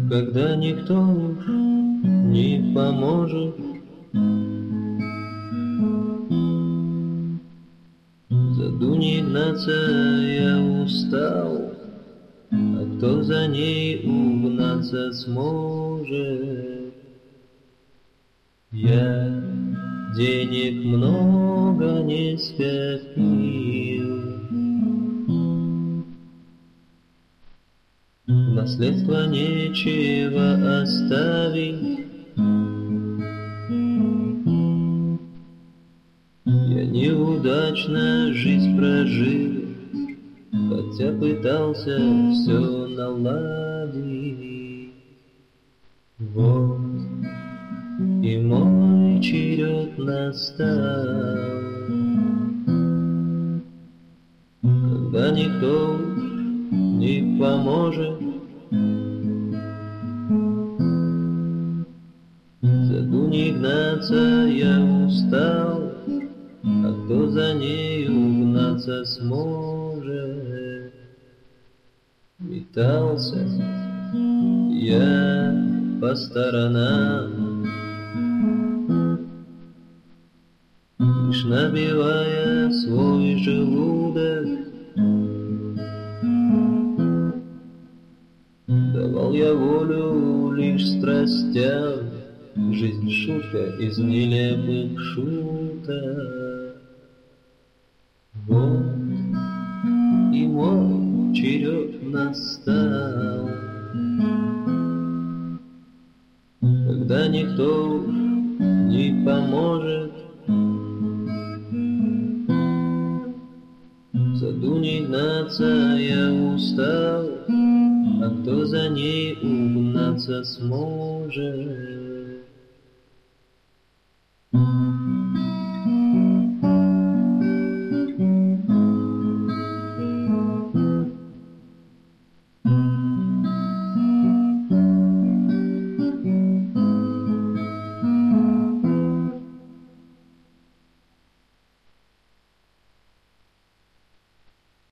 когда никто уж не поможет. За Дуней гнаться я устал, а кто за ней угнаться сможет? Я денег много не скопил, в наследство нечего оставить. Я неудачно жизнь прожил, хотя пытался все наладить. Вот и мой черед настал, когда никто не поможет. За Дуней гнаться я устал, а кто за ней угнаться сможет? Метался я по сторонам, лишь набивая свой желудок. Давал я волю лишь страстям, жизнь шутка из нелепых шуток. Вот и мой черед настал, когда никто не поможет. За Дуней гнаться я устал, а кто за ней угнаться сможет?